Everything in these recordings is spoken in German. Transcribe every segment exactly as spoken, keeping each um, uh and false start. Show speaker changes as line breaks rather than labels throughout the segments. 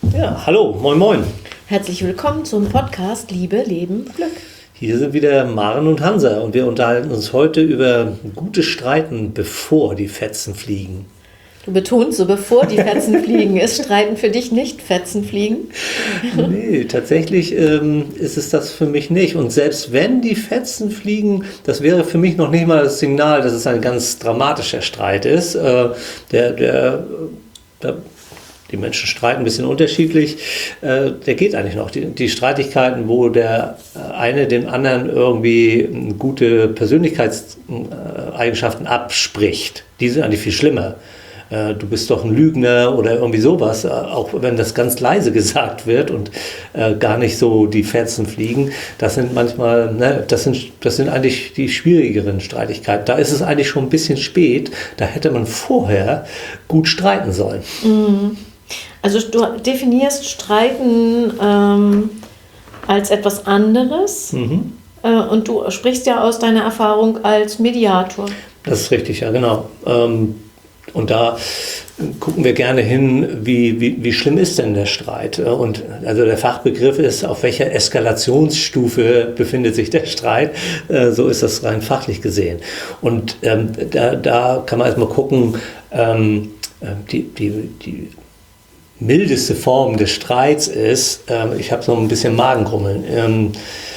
Ja, hallo, moin moin.
Herzlich willkommen zum Podcast Liebe, Leben, Glück.
Hier sind wieder Maren und Hansa und wir unterhalten uns heute über gutes Streiten, bevor die Fetzen fliegen.
Du betonst so, bevor die Fetzen fliegen. Ist Streiten für dich nicht Fetzen fliegen?
Nee, tatsächlich ähm, ist es das für mich nicht. Und selbst wenn die Fetzen fliegen, das wäre für mich noch nicht mal das Signal, dass es ein ganz dramatischer Streit ist. Äh, der, der, der Die Menschen streiten ein bisschen unterschiedlich. Äh, der geht eigentlich noch. Die, die Streitigkeiten, wo der eine dem anderen irgendwie gute Persönlichkeitseigenschaften abspricht, die sind eigentlich viel schlimmer. Äh, du bist doch ein Lügner oder irgendwie sowas, äh, auch wenn das ganz leise gesagt wird und äh, gar nicht so die Fetzen fliegen. Das sind manchmal, ne, das sind, das sind eigentlich die schwierigeren Streitigkeiten. Da ist es eigentlich schon ein bisschen spät. Da hätte man vorher gut streiten sollen.
Mhm. Also du definierst Streiten ähm, als etwas anderes
Mhm.
äh, und du sprichst ja aus deiner Erfahrung als Mediator.
Das ist richtig, ja genau. Ähm, und da gucken wir gerne hin, wie, wie, wie schlimm ist denn der Streit? Und also der Fachbegriff ist, auf welcher Eskalationsstufe befindet sich der Streit? Äh, so ist das rein fachlich gesehen. Und ähm, da, da kann man erstmal gucken, ähm, die, die, die mildeste Form des Streits ist, äh, ich habe so ein bisschen Magengrummeln. Ähm,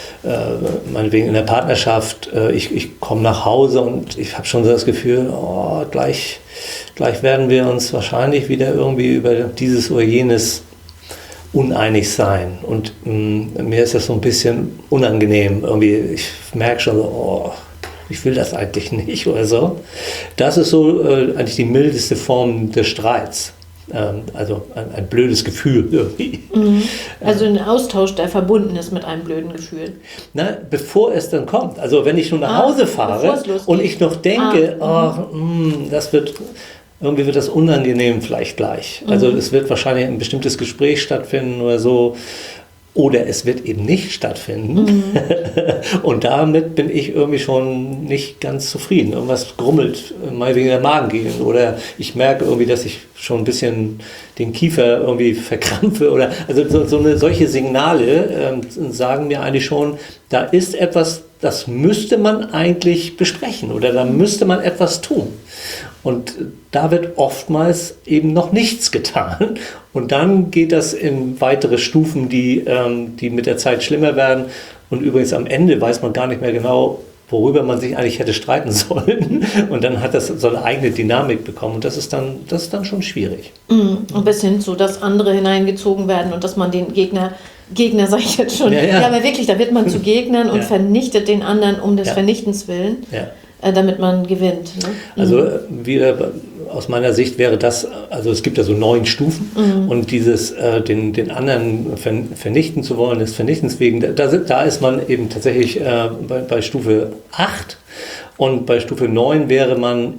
äh, meinetwegen in der Partnerschaft, äh, ich, ich komme nach Hause und ich habe schon so das Gefühl, oh, gleich, gleich werden wir uns wahrscheinlich wieder irgendwie über dieses oder jenes uneinig sein. Und mh, mir ist das so ein bisschen unangenehm. Irgendwie, ich merke schon so, oh, ich will das eigentlich nicht oder so. Das ist so äh, eigentlich die mildeste Form des Streits. Also ein, ein blödes Gefühl irgendwie.
Mhm. Also ein Austausch, der verbunden ist mit einem blöden Gefühl.
Na, bevor es dann kommt. Also wenn ich schon nach
ah,
Hause fahre und ich noch denke, ah, oh, mh, das wird, irgendwie wird das unangenehm vielleicht gleich. Also mhm. es wird wahrscheinlich ein bestimmtes Gespräch stattfinden oder so. Oder es wird eben nicht stattfinden. Mhm. Und damit bin ich irgendwie schon nicht ganz zufrieden. Irgendwas grummelt, mal wegen der Magengegend. Oder ich merke irgendwie, dass ich schon ein bisschen den Kiefer irgendwie verkrampfe. Oder, also so, so eine, solche Signale ähm, sagen mir eigentlich schon, da ist etwas, das müsste man eigentlich besprechen. Oder da müsste man etwas tun. Und da wird oftmals eben noch nichts getan. Und dann geht das in weitere Stufen, die, ähm, die mit der Zeit schlimmer werden. Und übrigens am Ende weiß man gar nicht mehr genau, worüber man sich eigentlich hätte streiten sollen. Und dann hat das so eine eigene Dynamik bekommen. Und das ist dann, das ist dann schon schwierig.
Und bis hin zu, dass andere hineingezogen werden und dass man den Gegner, Gegner sage ich jetzt schon, ja, ja. ja, aber wirklich, da wird man zu Gegnern und ja. vernichtet den anderen um des ja. Vernichtens willen. Ja. damit man gewinnt. Ne?
Also wieder aus meiner Sicht wäre das, also es gibt ja so neun Stufen mhm. und dieses, äh, den, den anderen vernichten zu wollen, des Vernichtens wegen, da, da ist man eben tatsächlich äh, bei, bei Stufe acht und bei Stufe neun wäre man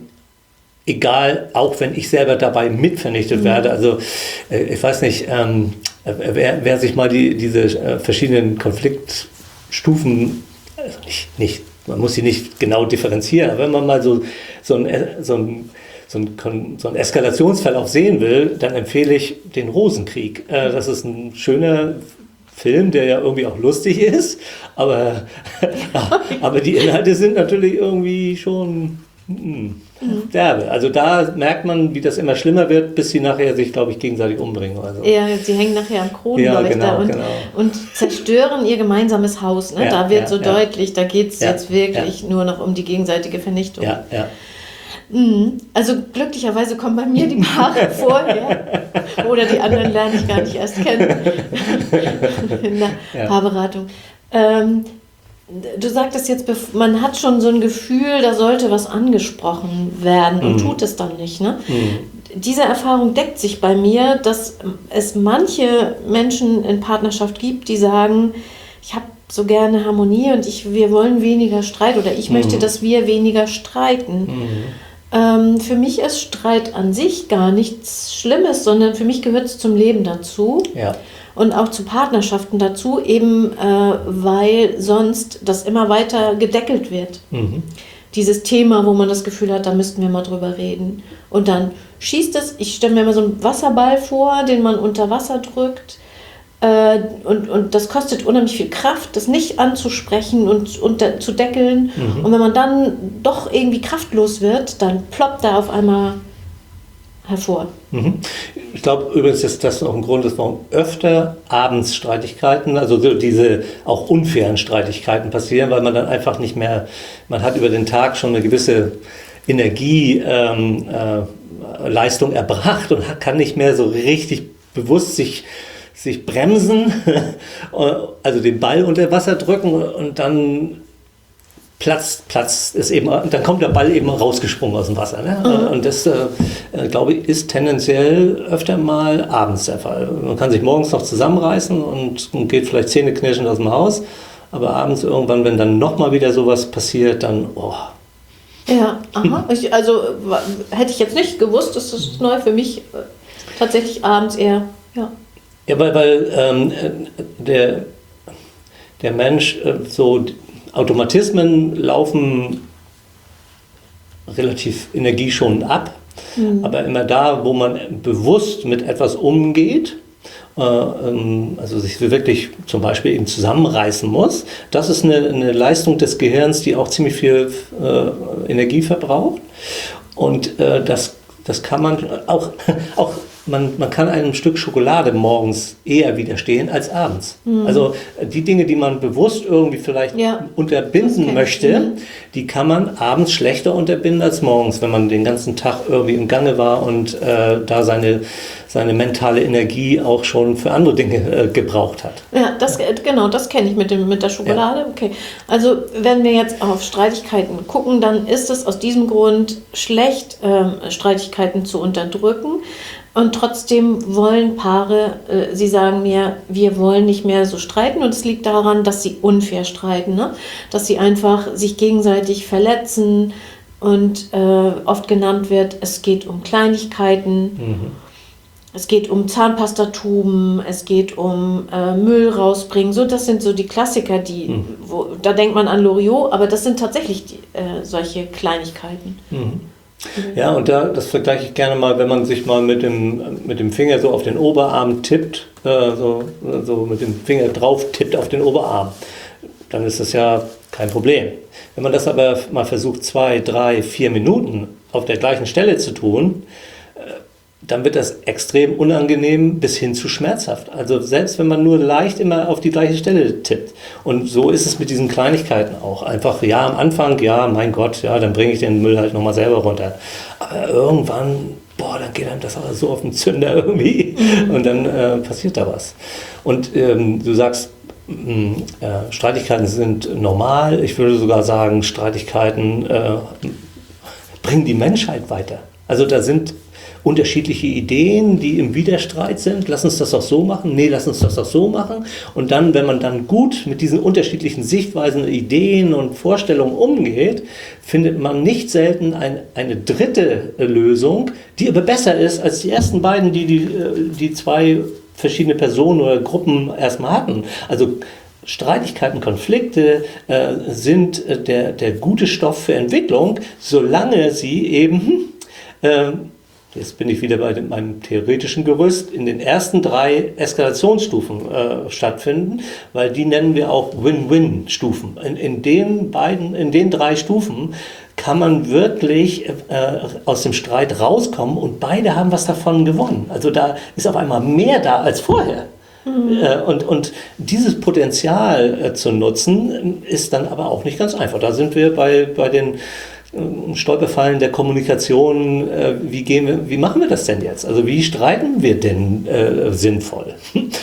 egal, auch wenn ich selber dabei mitvernichtet mhm. werde. Also äh, ich weiß nicht, ähm, wer, wer sich mal die, diese äh, verschiedenen Konfliktstufen, also nicht, nicht man muss sie nicht genau differenzieren, aber wenn man mal so, so, ein, so, ein, so, ein, so einen Eskalationsverlauf sehen will, dann empfehle ich den Rosenkrieg. Äh, das ist ein schöner Film, der ja irgendwie auch lustig ist, aber, aber die Inhalte sind natürlich irgendwie schon mm, derbe. Also da merkt man, wie das immer schlimmer wird, bis sie nachher sich, glaube ich, gegenseitig umbringen. Oder so.
Ja, sie hängen nachher am Kronleuchter
ja, genau,
und,
genau.
und zerstören ihr gemeinsames Haus. Ne?
Ja,
da wird
ja,
so
ja.
deutlich, da geht es
ja,
jetzt wirklich
ja.
nur noch um die gegenseitige Vernichtung.
Ja, ja.
Also glücklicherweise kommen bei mir die Paare vorher oder die anderen lerne ich gar nicht erst kennen in der ja. Paarberatung. Ähm, Du sagtest jetzt, man hat schon so ein Gefühl, da sollte was angesprochen werden und mm. tut es dann nicht. Ne? Mm. Diese Erfahrung deckt sich bei mir, dass es manche Menschen in Partnerschaft gibt, die sagen, ich habe so gerne Harmonie und ich, wir wollen weniger Streit oder ich mm. möchte, dass wir weniger streiten. Mm. Ähm, für mich ist Streit an sich gar nichts Schlimmes, sondern für mich gehört es zum Leben dazu. Ja. Und auch zu Partnerschaften dazu, eben äh, weil sonst das immer weiter gedeckelt wird. Mhm. dieses Thema, wo man das Gefühl hat, da müssten wir mal drüber reden. Und dann schießt es, ich stelle mir immer so einen Wasserball vor, den man unter Wasser drückt. Äh, und, und das kostet unheimlich viel Kraft, das nicht anzusprechen und, und da, zu deckeln. Mhm. Und wenn man dann doch irgendwie kraftlos wird, dann ploppt da auf einmal hervor.
Mhm. Ich glaube übrigens, dass das auch ein Grund ist, warum öfter abends Streitigkeiten, also diese auch unfairen Streitigkeiten passieren, weil man dann einfach nicht mehr, man hat über den Tag schon eine gewisse Energieleistung ähm, äh, erbracht und kann nicht mehr so richtig bewusst sich, sich bremsen, also den Ball unter Wasser drücken und dann Platz, Platz ist eben, dann kommt der Ball eben rausgesprungen aus dem Wasser. Ne? Mhm. Und das, äh, glaube ich, ist tendenziell öfter mal abends der Fall. Man kann sich morgens noch zusammenreißen und, und geht vielleicht zähneknirschend aus dem Haus, aber abends irgendwann, wenn dann nochmal wieder sowas passiert, dann, oh.
Ja, aha. Ich, also hätte ich jetzt nicht gewusst, das ist neu für mich, tatsächlich abends eher, ja.
Ja, weil, weil ähm, der, der Mensch äh, so... Automatismen laufen relativ energieschonend ab, mhm. aber immer da, wo man bewusst mit etwas umgeht, äh, ähm, also sich wirklich zum Beispiel eben zusammenreißen muss, das ist eine, eine Leistung des Gehirns, die auch ziemlich viel äh, Energie verbraucht. Und äh, das, das kann man auch, auch Man, man kann einem Stück Schokolade morgens eher widerstehen als abends. Mhm. Also die Dinge, die man bewusst irgendwie vielleicht ja. unterbinden möchte, mhm. die kann man abends schlechter unterbinden als morgens, wenn man den ganzen Tag irgendwie im Gange war und äh, da seine, seine mentale Energie auch schon für andere Dinge äh, gebraucht hat.
Ja, das, genau, das kenne ich mit, dem, mit der Schokolade. Ja. Okay. Also wenn wir jetzt auf Streitigkeiten gucken, dann ist es aus diesem Grund schlecht, äh, Streitigkeiten zu unterdrücken. Und trotzdem wollen Paare, äh, sie sagen mir, wir wollen nicht mehr so streiten. Und es liegt daran, dass sie unfair streiten, ne? Dass sie einfach sich gegenseitig verletzen und äh, oft genannt wird, es geht um Kleinigkeiten, mhm. es geht um Zahnpastatuben, es geht um äh, Müll rausbringen. So, das sind so die Klassiker, die, mhm. wo, da denkt man an Loriot, aber das sind tatsächlich die, äh, solche Kleinigkeiten.
Mhm. Ja, und da, das vergleiche ich gerne mal, wenn man sich mal mit dem, mit dem Finger so auf den Oberarm tippt, äh, so, so mit dem Finger drauf tippt auf den Oberarm, dann ist das ja kein Problem. Wenn man das aber mal versucht, zwei, drei, vier Minuten auf der gleichen Stelle zu tun, äh, dann wird das extrem unangenehm bis hin zu schmerzhaft. Also selbst wenn man nur leicht immer auf die gleiche Stelle tippt. Und so ist es mit diesen Kleinigkeiten auch. Einfach, ja, am Anfang, ja, mein Gott, ja, dann bringe ich den Müll halt nochmal selber runter. Aber irgendwann, boah, dann geht einem das auch so auf den Zünder irgendwie. Und dann äh, passiert da was. Und ähm, du sagst, mh, äh, Streitigkeiten sind normal. Ich würde sogar sagen, Streitigkeiten äh, bringen die Menschheit weiter. Also da sind unterschiedliche Ideen, die im Widerstreit sind. Lass uns das auch so machen. Nee, lass uns das auch so machen. Und dann, wenn man dann gut mit diesen unterschiedlichen Sichtweisen, Ideen und Vorstellungen umgeht, findet man nicht selten ein, eine dritte Lösung, die aber besser ist als die ersten beiden, die die, die zwei verschiedene Personen oder Gruppen erstmal hatten. Also Streitigkeiten, Konflikte äh, sind der, der gute Stoff für Entwicklung, solange sie eben äh, jetzt bin ich wieder bei dem, meinem theoretischen Gerüst, in den ersten drei Eskalationsstufen äh, stattfinden, weil die nennen wir auch Win-Win-Stufen. In, in den beiden, in den drei Stufen kann man wirklich äh, aus dem Streit rauskommen und beide haben was davon gewonnen. Also da ist auf einmal mehr da als vorher. Mhm. Äh, und, und dieses Potenzial äh, zu nutzen, ist dann aber auch nicht ganz einfach. Da sind wir bei, bei den Stolperfallen der Kommunikation, äh, wie, gehen wir, wie machen wir das denn jetzt? Also wie streiten wir denn äh, sinnvoll?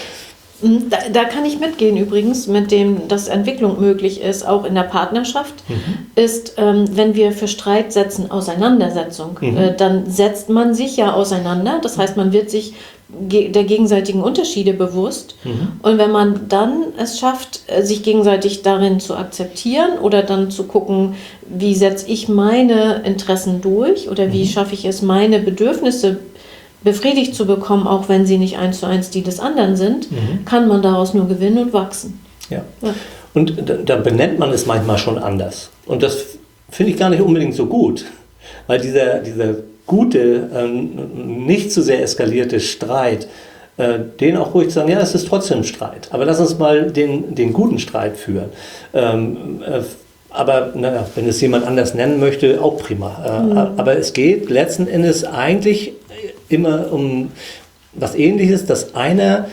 Da, da kann ich mitgehen übrigens, mit dem, dass Entwicklung möglich ist, auch in der Partnerschaft, mhm. ist, ähm, wenn wir für Streit setzen, Auseinandersetzung, mhm. äh, dann setzt man sich ja auseinander, das heißt, man wird sich ge- der gegenseitigen Unterschiede bewusst mhm. und wenn man dann es schafft, sich gegenseitig darin zu akzeptieren oder dann zu gucken, wie setze ich meine Interessen durch oder wie mhm. schaffe ich es, meine Bedürfnisse befriedigt zu bekommen, auch wenn sie nicht eins zu eins die des anderen sind, mhm. kann man daraus nur gewinnen und wachsen.
Ja. ja. Und da, da benennt man es manchmal schon anders. Und das finde ich gar nicht unbedingt so gut, weil dieser, dieser gute, ähm, nicht zu sehr eskalierte Streit, äh, den auch ruhig zu sagen, ja, es ist trotzdem Streit, aber lass uns mal den, den guten Streit führen. Ähm, äh, aber naja, wenn es jemand anders nennen möchte, auch prima. Äh, mhm. Aber es geht letzten Endes eigentlich immer um was Ähnliches, dass einer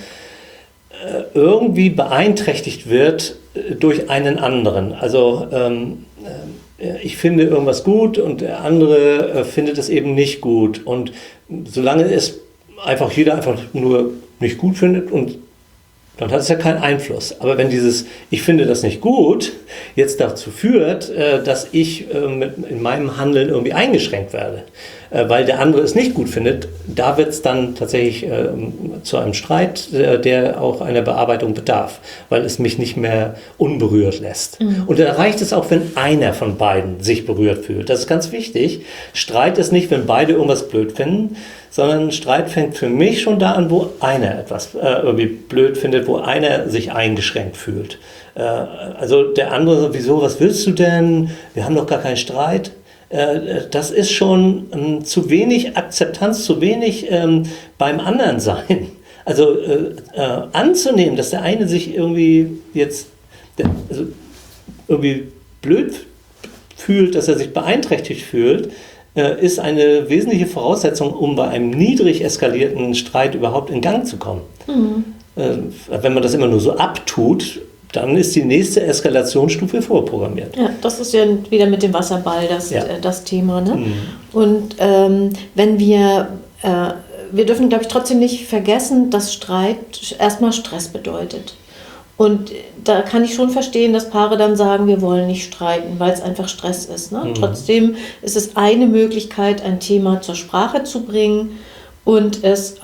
äh, irgendwie beeinträchtigt wird äh, durch einen anderen. Also ähm, äh, ich finde irgendwas gut und der andere äh, findet es eben nicht gut. Und solange es einfach jeder einfach nur nicht gut findet, und dann hat es ja keinen Einfluss. Aber wenn dieses ich finde das nicht gut jetzt dazu führt, äh, dass ich äh, mit, in meinem Handeln irgendwie eingeschränkt werde, äh, weil der andere es nicht gut findet, da wird es dann tatsächlich äh, zu einem Streit, äh, der auch einer Bearbeitung bedarf, weil es mich nicht mehr unberührt lässt. Mhm. Und da reicht es auch, wenn einer von beiden sich berührt fühlt. Das ist ganz wichtig. Streit ist nicht, wenn beide irgendwas blöd finden, sondern Streit fängt für mich schon da an, wo einer etwas äh, irgendwie blöd findet, wo einer sich eingeschränkt fühlt. Äh, also der andere so, wieso, was willst du denn? Wir haben doch gar keinen Streit. Äh, das ist schon ähm, zu wenig Akzeptanz, zu wenig ähm, beim anderen sein. Also äh, äh, anzunehmen, dass der eine sich irgendwie jetzt der, also irgendwie blöd fühlt, dass er sich beeinträchtigt fühlt, ist eine wesentliche Voraussetzung, um bei einem niedrig eskalierten Streit überhaupt in Gang zu kommen. Mhm. Wenn man das immer nur so abtut, dann ist die nächste Eskalationsstufe vorprogrammiert.
Ja, das ist ja wieder mit dem Wasserball das, ja. das Thema. Ne? Mhm. Und ähm, wenn wir, äh, wir dürfen, glaube ich, trotzdem nicht vergessen, dass Streit erstmal Stress bedeutet. Und da kann ich schon verstehen, dass Paare dann sagen, wir wollen nicht streiten, weil es einfach Stress ist. Ne? Mhm. Trotzdem ist es eine Möglichkeit, ein Thema zur Sprache zu bringen und es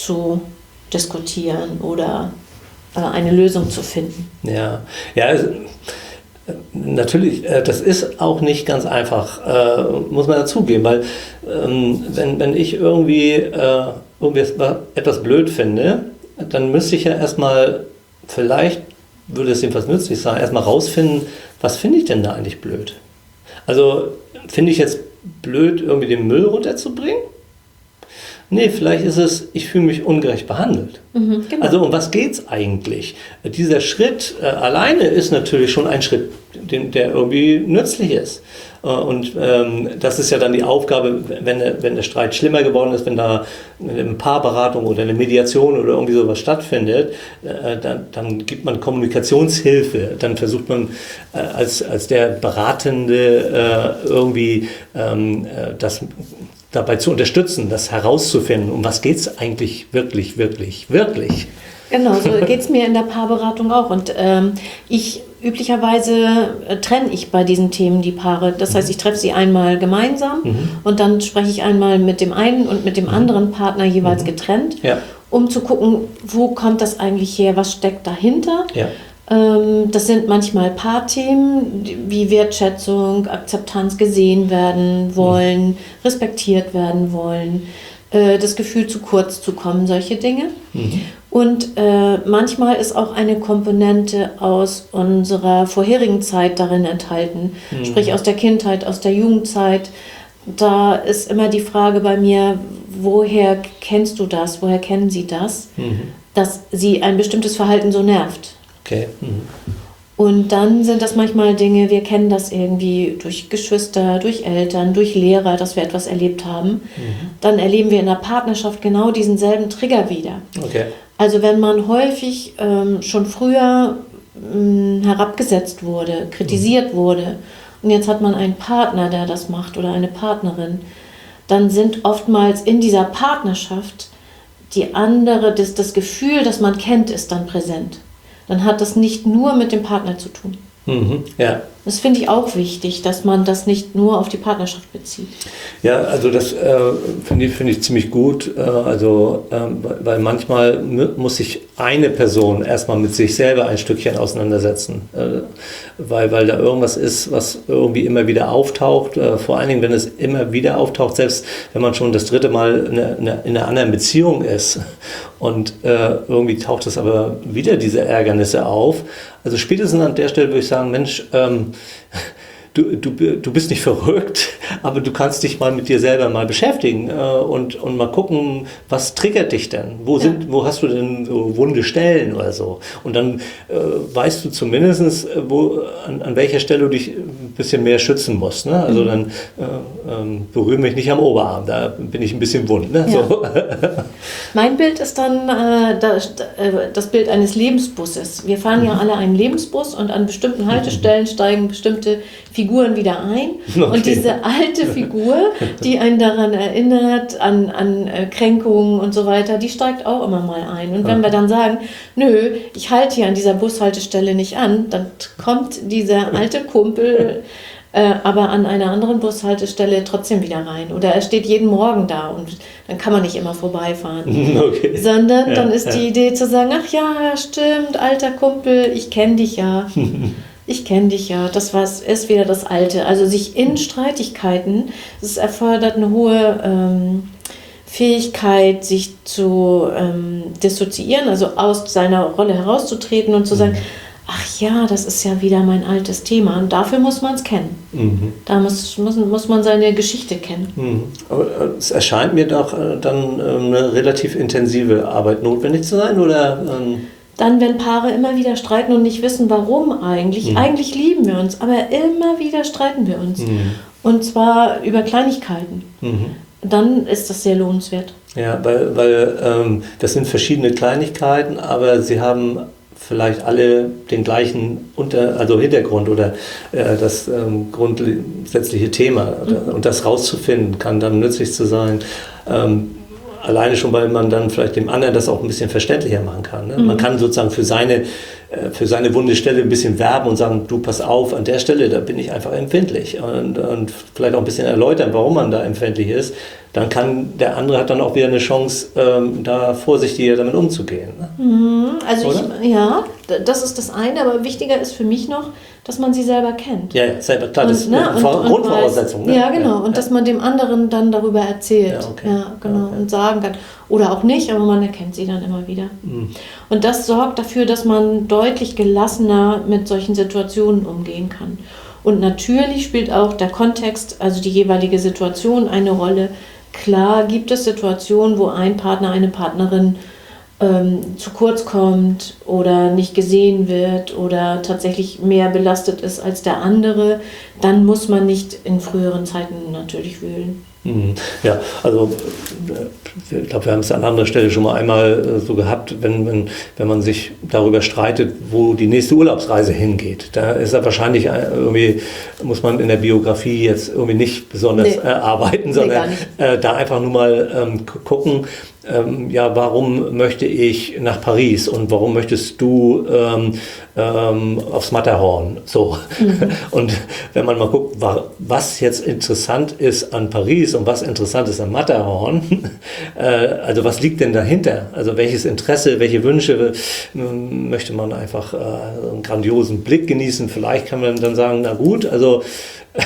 auszudiskutieren oder äh, eine Lösung zu finden.
Ja, ja, also, natürlich, äh, das ist auch nicht ganz einfach, äh, muss man dazugeben, weil ähm, wenn, wenn ich irgendwie, äh, irgendwie etwas blöd finde, dann müsste ich ja erstmal vielleicht würde es jedenfalls nützlich sein, erstmal rausfinden, was finde ich denn da eigentlich blöd? Also finde ich jetzt blöd, irgendwie den Müll runterzubringen? Nee, vielleicht ist es, ich fühle mich ungerecht behandelt. Mhm, genau. Also um was geht es eigentlich? Dieser Schritt äh, alleine ist natürlich schon ein Schritt, den, der irgendwie nützlich ist. Äh, und ähm, das ist ja dann die Aufgabe, wenn der, wenn der Streit schlimmer geworden ist, wenn da eine Paarberatung oder eine Mediation oder irgendwie sowas stattfindet, äh, dann, dann gibt man Kommunikationshilfe. Dann versucht man äh, als, als der Beratende äh, irgendwie ähm, äh, das dabei zu unterstützen, das herauszufinden, um was geht es eigentlich wirklich, wirklich, wirklich.
Genau, so geht es mir in der Paarberatung auch. Und ähm, ich üblicherweise äh, trenne ich bei diesen Themen die Paare. Das heißt, ich treffe sie einmal gemeinsam mhm. und dann spreche ich einmal mit dem einen und mit dem anderen Partner jeweils mhm. getrennt, ja. um zu gucken, wo kommt das eigentlich her, was steckt dahinter. Ja. Das sind manchmal Paarthemen wie Wertschätzung, Akzeptanz, gesehen werden wollen, mhm. respektiert werden wollen, das Gefühl zu kurz zu kommen, solche Dinge. Mhm. Und äh, manchmal ist auch eine Komponente aus unserer vorherigen Zeit darin enthalten, mhm. sprich aus der Kindheit, aus der Jugendzeit. Da ist immer die Frage bei mir, woher kennst du das, woher kennen sie das, mhm. dass sie ein bestimmtes Verhalten so nervt.
Okay. Mhm.
Und dann sind das manchmal Dinge, wir kennen das irgendwie durch Geschwister, durch Eltern, durch Lehrer, dass wir etwas erlebt haben. Mhm. Dann erleben wir in der Partnerschaft genau diesen selben Trigger wieder. Okay. Also wenn man häufig ähm, schon früher ähm, herabgesetzt wurde, kritisiert mhm. wurde und jetzt hat man einen Partner, der das macht oder eine Partnerin, dann sind oftmals in dieser Partnerschaft die andere, das, das Gefühl, das man kennt, ist dann präsent. Dann hat das nicht nur mit dem Partner zu tun. Mhm, ja. Das finde ich auch wichtig, dass man das nicht nur auf die Partnerschaft bezieht.
Ja, also das äh, finde ich, find ich ziemlich gut. Äh, also, äh, weil manchmal muss sich eine Person erstmal mit sich selber ein Stückchen auseinandersetzen. Äh, weil, weil da irgendwas ist, was irgendwie immer wieder auftaucht. Äh, vor allen Dingen, wenn es immer wieder auftaucht, selbst wenn man schon das dritte Mal in einer, in einer anderen Beziehung ist. Und äh, irgendwie taucht es aber wieder diese Ärgernisse auf. Also spätestens an der Stelle würde ich sagen, Mensch, ähm, du, du, du bist nicht verrückt, aber du kannst dich mal mit dir selber mal beschäftigen äh, und, und mal gucken, was triggert dich denn? Wo, sind, ja. wo hast du denn so wunde Stellen oder so? Und dann äh, weißt du zumindest, wo, an, an welcher Stelle du dich ein bisschen mehr schützen musst. Ne? Also mhm. dann äh, ähm, berühre mich nicht am Oberarm, da bin ich ein bisschen wund. Ne?
Ja.
So.
Mein Bild ist dann äh, das, äh, das Bild eines Lebensbusses. Wir fahren mhm. ja alle einen Lebensbus und an bestimmten Haltestellen steigen bestimmte Figuren wieder ein. Okay. Und diese alte Figur, die einen daran erinnert, an, an äh, Kränkungen und so weiter, die steigt auch immer mal ein. Und wenn ja. wir dann sagen, nö, ich halte hier an dieser Bushaltestelle nicht an, dann kommt dieser alte Kumpel äh, aber an einer anderen Bushaltestelle trotzdem wieder rein. Oder er steht jeden Morgen da und dann kann man nicht immer vorbeifahren. Okay. Sondern ja, dann ist ja. die Idee zu sagen, ach ja, stimmt, alter Kumpel, ich kenne dich ja. Ich kenne dich ja, das war, ist wieder das Alte. Also sich in Streitigkeiten, es erfordert eine hohe ähm, Fähigkeit, sich zu ähm, dissoziieren, also aus seiner Rolle herauszutreten und zu sagen, ach ja, das ist ja wieder mein altes Thema. Und dafür muss man es kennen. Mhm. Da muss, muss, muss man seine Geschichte kennen.
Mhm. Aber es erscheint mir doch äh, dann äh, eine relativ intensive Arbeit notwendig zu sein, oder? Ähm
Dann, wenn Paare immer wieder streiten und nicht wissen, warum eigentlich. Mhm. Eigentlich lieben wir uns, aber immer wieder streiten wir uns. Mhm. Und zwar über Kleinigkeiten. Mhm. Dann ist das sehr lohnenswert.
Ja, weil, weil ähm, das sind verschiedene Kleinigkeiten, aber sie haben vielleicht alle den gleichen Unter, also Hintergrund oder äh, das ähm, grundsätzliche Thema. Mhm. Und das rauszufinden, kann dann nützlich zu sein. Ähm, Alleine schon, weil man dann vielleicht dem anderen das auch ein bisschen verständlicher machen kann. Ne? Mhm. Man kann sozusagen für seine, für seine wunde Stelle ein bisschen werben und sagen, du, pass auf, an der Stelle, da bin ich einfach empfindlich. Und, und vielleicht auch ein bisschen erläutern, warum man da empfindlich ist. Dann kann der andere hat dann auch wieder eine Chance, ähm, da vorsichtiger damit umzugehen. Ne?
Mhm. Also ich, ja, das ist das eine, aber wichtiger ist für mich noch, dass man sie selber kennt.
Ja, ja selber, klar, das ist
ne,
eine und, Grundvoraussetzung.
Und
weiß,
ne? Ja, genau.
Ja,
und
ja.
dass man dem anderen dann darüber erzählt.
Ja, okay.
Ja, genau.
Okay.
Und sagen kann. Oder auch nicht, aber man erkennt sie dann immer wieder. Mhm. Und das sorgt dafür, dass man deutlich gelassener mit solchen Situationen umgehen kann. Und natürlich spielt auch der Kontext, also die jeweilige Situation, eine Rolle. Klar gibt es Situationen, wo ein Partner, eine Partnerin ähm, zu kurz kommt oder nicht gesehen wird oder tatsächlich mehr belastet ist als der andere. Dann muss man nicht in früheren Zeiten natürlich wühlen.
Ja, also ich glaube, wir haben es an anderer Stelle schon mal einmal so gehabt, wenn, wenn, wenn man sich darüber streitet, wo die nächste Urlaubsreise hingeht. Da ist er wahrscheinlich irgendwie, muss man in der Biografie jetzt irgendwie nicht besonders nee. äh, arbeiten, sondern nee, äh, da einfach nur mal ähm, gucken, ähm, ja, warum möchte ich nach Paris und warum möchtest du ähm, ähm, aufs Matterhorn? So. Mhm. Und wenn man mal guckt, was jetzt interessant ist an Paris und was interessant ist am Matterhorn, äh, also was liegt denn dahinter? Also welches Interesse, welche Wünsche äh, möchte man einfach äh, einen grandiosen Blick genießen? Vielleicht kann man dann sagen, na gut, also äh,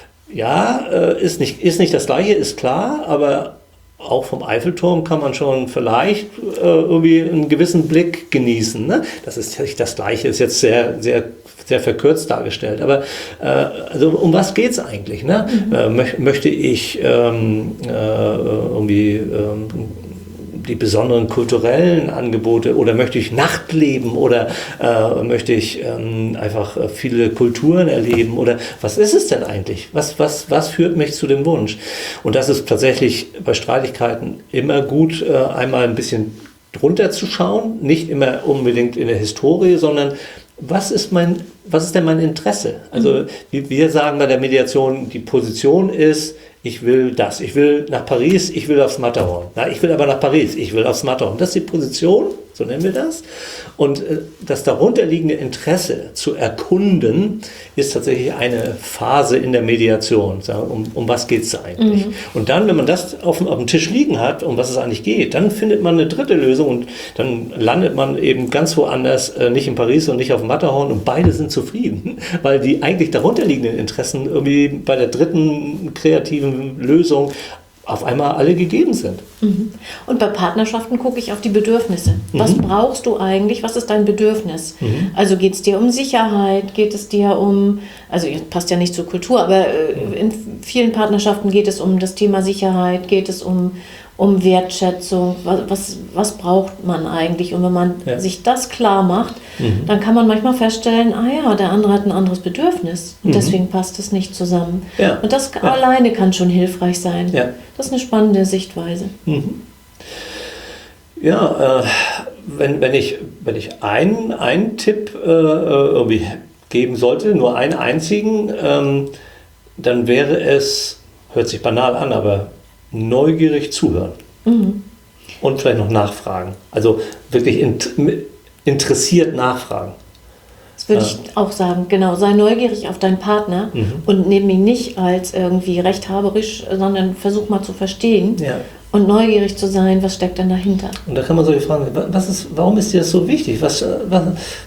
ja, äh, ist nicht, ist nicht das Gleiche, ist klar, aber auch vom Eiffelturm kann man schon vielleicht äh, irgendwie einen gewissen Blick genießen. Ne? Das ist nicht das Gleiche, ist jetzt sehr, sehr, sehr verkürzt dargestellt. Aber äh, also um was geht es eigentlich? Ne? Mhm. Äh, mö- möchte ich ähm, äh, irgendwie ähm, die besonderen kulturellen Angebote oder möchte ich Nachtleben oder äh, möchte ich ähm, einfach viele Kulturen erleben oder was ist es denn eigentlich? Was, was, was führt mich zu dem Wunsch? Und das ist tatsächlich bei Streitigkeiten immer gut, äh, einmal ein bisschen drunter zu schauen, nicht immer unbedingt in der Historie, sondern was ist mein, was ist denn mein Interesse? Also mhm. wie wir sagen bei der Mediation, die Position ist, ich will das, ich will nach Paris, ich will aufs Matterhorn. Na, ich will aber nach Paris, ich will aufs Matterhorn. Das ist die Position, so nennen wir das. Und äh, das darunterliegende Interesse zu erkunden, ist tatsächlich eine Phase in der Mediation. Um, um was geht es eigentlich? Mhm. Und dann, wenn man das auf dem, auf dem Tisch liegen hat, um was es eigentlich geht, dann findet man eine dritte Lösung und dann landet man eben ganz woanders, äh, nicht in Paris und nicht auf dem Matterhorn und beide sind zufrieden, weil die eigentlich darunterliegenden Interessen irgendwie bei der dritten kreativen Lösung auf einmal alle gegeben sind.
Mhm. Und bei Partnerschaften gucke ich auf die Bedürfnisse. Was mhm. brauchst du eigentlich? Was ist dein Bedürfnis? Mhm. Also geht es dir um Sicherheit? Geht es dir um, also passt ja nicht zur Kultur, aber in vielen Partnerschaften geht es um das Thema Sicherheit, geht es um, um Wertschätzung. Was, was, was braucht man eigentlich? Und wenn man ja. sich das klar macht, mhm. dann kann man manchmal feststellen, ah ja, der andere hat ein anderes Bedürfnis und mhm. deswegen passt es nicht zusammen. Ja. Und das ja. alleine kann schon hilfreich sein. Ja. Das ist eine spannende Sichtweise.
Mhm. Ja, äh, wenn, wenn ich, wenn ich einen, einen Tipp äh, irgendwie geben sollte, nur einen einzigen, ähm, dann wäre es, hört sich banal an, aber neugierig zuhören. Mhm. Und vielleicht noch nachfragen. Also wirklich int- interessiert nachfragen.
Das würde ich auch sagen, genau. Sei neugierig auf deinen Partner mhm. und nimm ihn nicht als irgendwie rechthaberisch, sondern versuch mal zu verstehen ja. und neugierig zu sein, was steckt denn dahinter.
Und da kann man solche Fragen, was ist, warum ist dir das so wichtig? Was, was,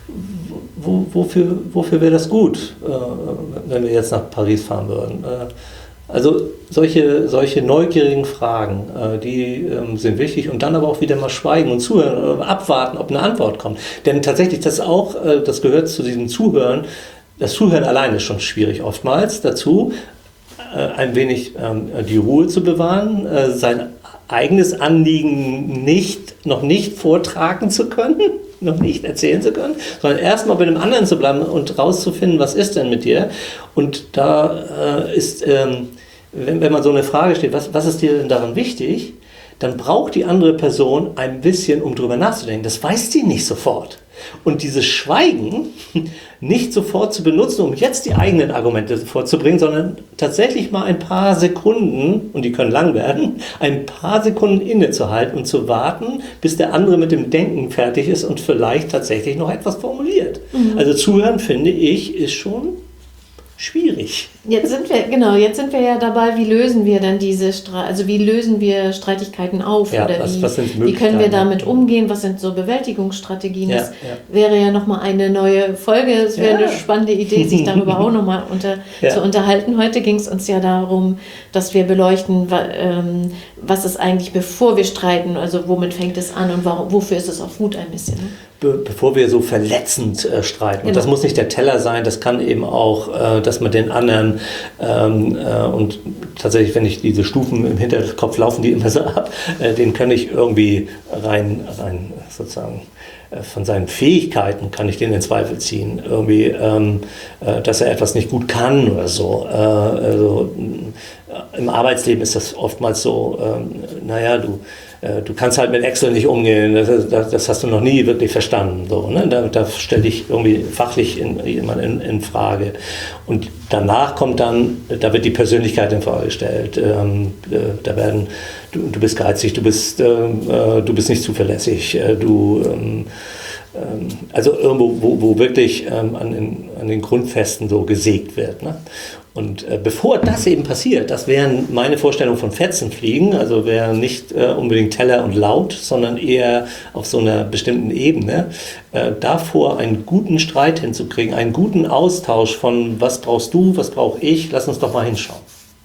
wo, wofür, wofür wäre das gut, wenn wir jetzt nach Paris fahren würden? Also solche, solche neugierigen Fragen, äh, die ähm, sind wichtig und dann aber auch wieder mal schweigen und zuhören, äh, abwarten, ob eine Antwort kommt. Denn tatsächlich, das auch, äh, das gehört zu diesem Zuhören, das Zuhören allein ist schon schwierig oftmals dazu, äh, ein wenig ähm, die Ruhe zu bewahren, äh, sein eigenes Anliegen nicht, noch nicht vortragen zu können, noch nicht erzählen zu können, sondern erstmal bei dem anderen zu bleiben und rauszufinden, was ist denn mit dir? Und da äh, ist, ähm, wenn, wenn man so eine Frage stellt, was, was ist dir denn daran wichtig, dann braucht die andere Person ein bisschen, um drüber nachzudenken. Das weiß die nicht sofort. Und dieses Schweigen nicht sofort zu benutzen, um jetzt die eigenen Argumente vorzubringen, sondern tatsächlich mal ein paar Sekunden, und die können lang werden, ein paar Sekunden innezuhalten und zu warten, bis der andere mit dem Denken fertig ist und vielleicht tatsächlich noch etwas formuliert. Mhm. Also zuhören, finde ich, ist schon schwierig.
Jetzt sind wir, genau, jetzt sind wir ja dabei, wie lösen wir denn diese Streit, also wie lösen wir Streitigkeiten auf?
Ja,
oder
was,
wie,
was sind
wie können wir damit umgehen? Was sind so Bewältigungsstrategien?
Ja,
das
ja.
wäre ja nochmal eine neue Folge. Es wäre ja. eine spannende Idee, sich darüber auch nochmal unter, ja. zu unterhalten. Heute ging es uns ja darum, dass wir beleuchten, was ist eigentlich, bevor wir streiten, also womit fängt es an und warum, wofür ist es auch gut ein bisschen. Ne?
Be- bevor wir so verletzend äh, streiten. Genau. Und das muss nicht der Teller sein, das kann eben auch, äh, dass man den anderen ähm, äh, und tatsächlich, wenn ich diese Stufen im Hinterkopf laufen, die immer so ab, äh, den kann ich irgendwie rein, rein sozusagen äh, von seinen Fähigkeiten kann ich den in Zweifel ziehen. Irgendwie, ähm, äh, dass er etwas nicht gut kann oder so. Äh, also, äh, im Arbeitsleben ist das oftmals so, äh, naja, du Du kannst halt mit Excel nicht umgehen, das, das, das hast du noch nie wirklich verstanden. So, ne? Da, da stelle ich irgendwie fachlich jemanden in, in Frage. Und danach kommt dann, da wird die Persönlichkeit in Frage gestellt. Ähm, da werden, du, du bist geizig, du bist, äh, du bist nicht zuverlässig, äh, du, ähm, ähm, also irgendwo, wo, wo wirklich ähm, an, den, an den Grundfesten so gesägt wird. Ne? Und äh, bevor das eben passiert, das wären meine Vorstellungen von Fetzenfliegen, also wäre nicht äh, unbedingt Teller und laut, sondern eher auf so einer bestimmten Ebene, äh, davor einen guten Streit hinzukriegen, einen guten Austausch von was brauchst du, was brauche ich, lass uns doch mal hinschauen.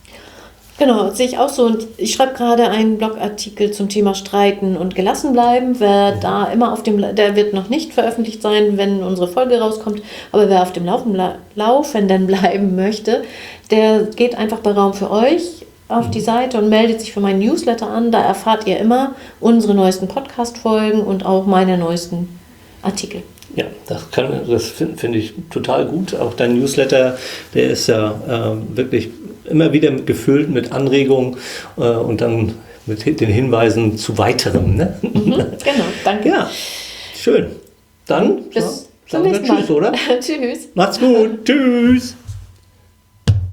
Genau, sehe ich auch so. Und ich schreibe gerade einen Blogartikel zum Thema Streiten und gelassen bleiben. Wer mhm. da immer auf dem, der wird noch nicht veröffentlicht sein, wenn unsere Folge rauskommt. Aber wer auf dem Laufen, Laufenden bleiben möchte, der geht einfach bei Raum für euch auf mhm. die Seite und meldet sich für meinen Newsletter an. Da erfahrt ihr immer unsere neuesten Podcast-Folgen und auch meine neuesten Artikel.
Ja, das, kann, das finde find ich total gut. Auch dein Newsletter, der ist ja äh, wirklich immer wieder gefüllt mit Anregungen äh, und dann mit den Hinweisen zu weiterem. Ne?
Mhm, genau, danke.
Ja, schön. Dann
bis
ja,
zum nächsten Mal.
Tschüss, oder?
Tschüss.
Macht's gut. Tschüss.